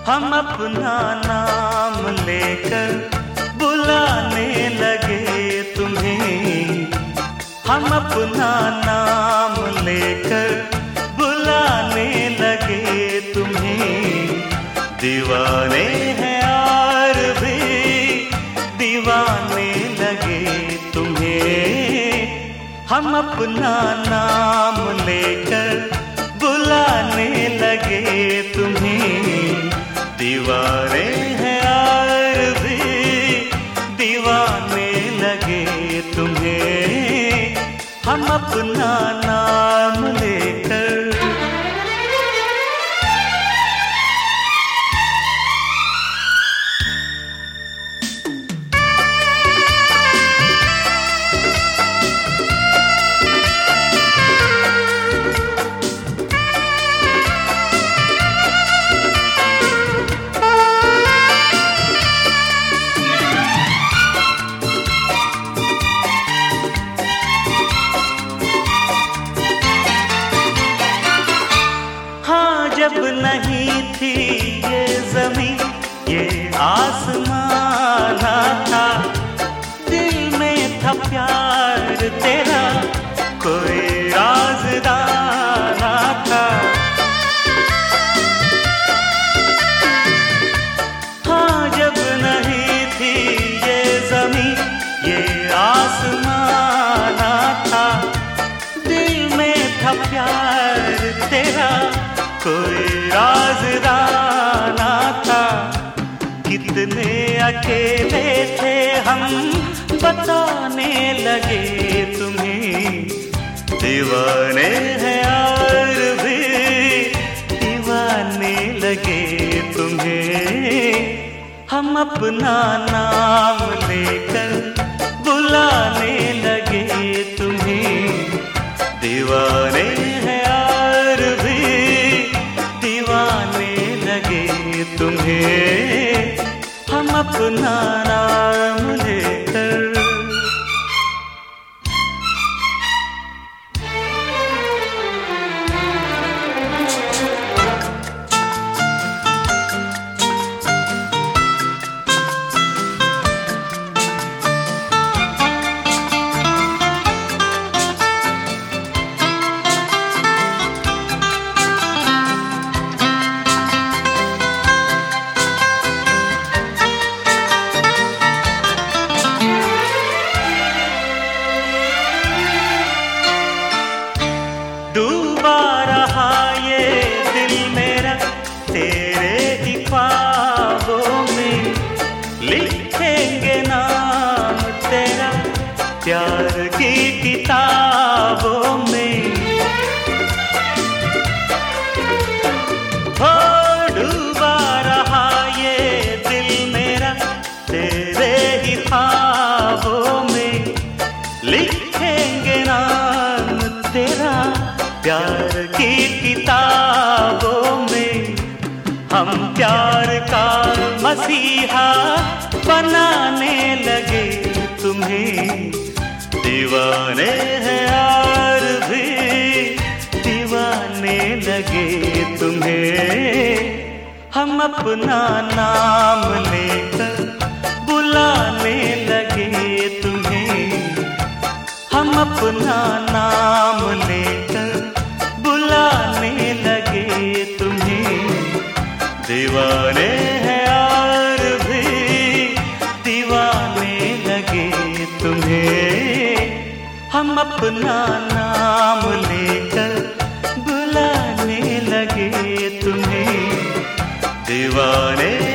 हम अपना नाम लेकर बुलाने लगे तुम्हें, हम अपना नाम लेकर बुलाने लगे तुम्हें। दीवाने हैं यार भी दीवाने लगे तुम्हें, हम अपना नाम लेकर बुलाने लगे तुम्हें। दीवाने हैं यार भी दीवाने लगे तुम्हें, हम अपना नाम लेकर। जब नहीं थी ये ज़मीं ये आसमान था, दिल में था प्यार तेरा कोई राज़दार था। हाँ जब नहीं थी ये ज़मीं ये आसमान था, दिल में था प्यार तेरा कोई राज़दार था। कितने अकेले थे हम बताने लगे तुम्हें। दीवाने हैं यार भी दीवाने लगे तुम्हें, हम अपना नाम लेकर बुलाने लगे तुम्हें। दीवाने हैं यार भी दीवाने लगे तुम्हें, हम अपना नाम लेकर। डूबा रहा ये दिल मेरा तेरे ही ख्वाबों में, लिखेंगे नाम तेरा प्यार की किताबों में। हो डूबा रहा ये दिल मेरा तेरे ही ख्वाबों में, लिखेंगे नाम तेरा प्यार की किताबों में। हम प्यार का मसीहा बनाने लगे तुम्हें। दीवाने हैं यार भी दीवाने लगे तुम्हें, हम अपना नाम लेकर बुलाने लगे तुम्हें। हम अपना नाम लेकर बुलाने लगे तुम्हें। दीवाने हैं यार भी दीवाने लगे तुम्हें, हम अपना नाम लेकर बुलाने लगे तुम्हें। दीवाने